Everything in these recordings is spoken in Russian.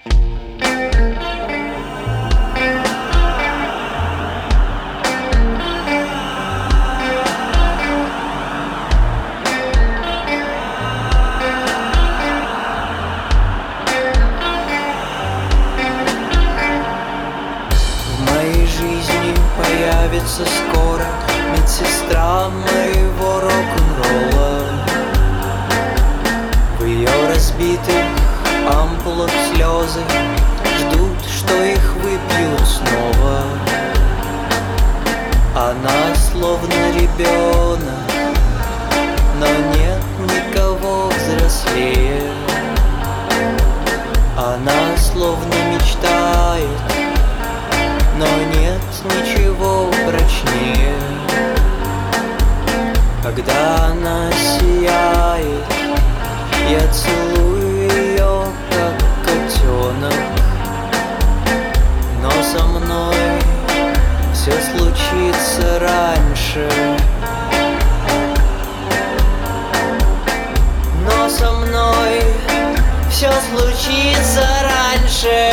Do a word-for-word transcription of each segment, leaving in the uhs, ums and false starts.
Появится скоро медсестра моего рок-н-ролла. В ее разбитых ампулах слезы ждут, что их выпьют снова. Она словно ребенок, но нет никого взрослее. Она словно мечтает, но нет ничего прочнее. Когда она сияет, я целую ее, как котенок. Но со мной все случится раньше. Но со мной все случится раньше.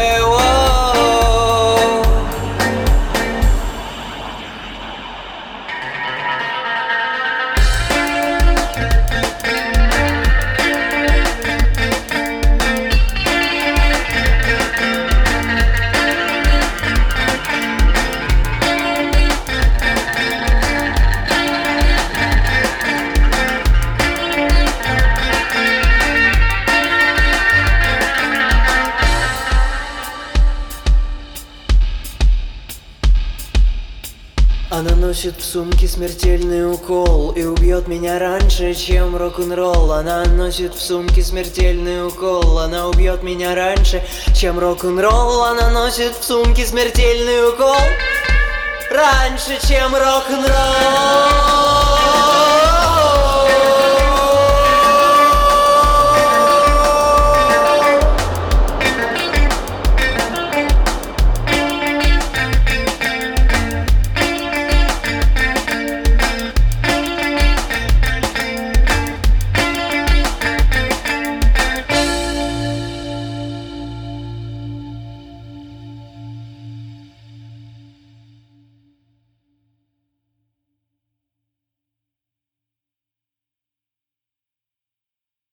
Она носит в сумке смертельный укол и убьет меня раньше, чем рок-н-ролл. Она носит в сумке смертельный укол, она убьет меня раньше, чем рок-н-ролл. Она носит в сумке смертельный укол раньше, чем рок-н-ролл.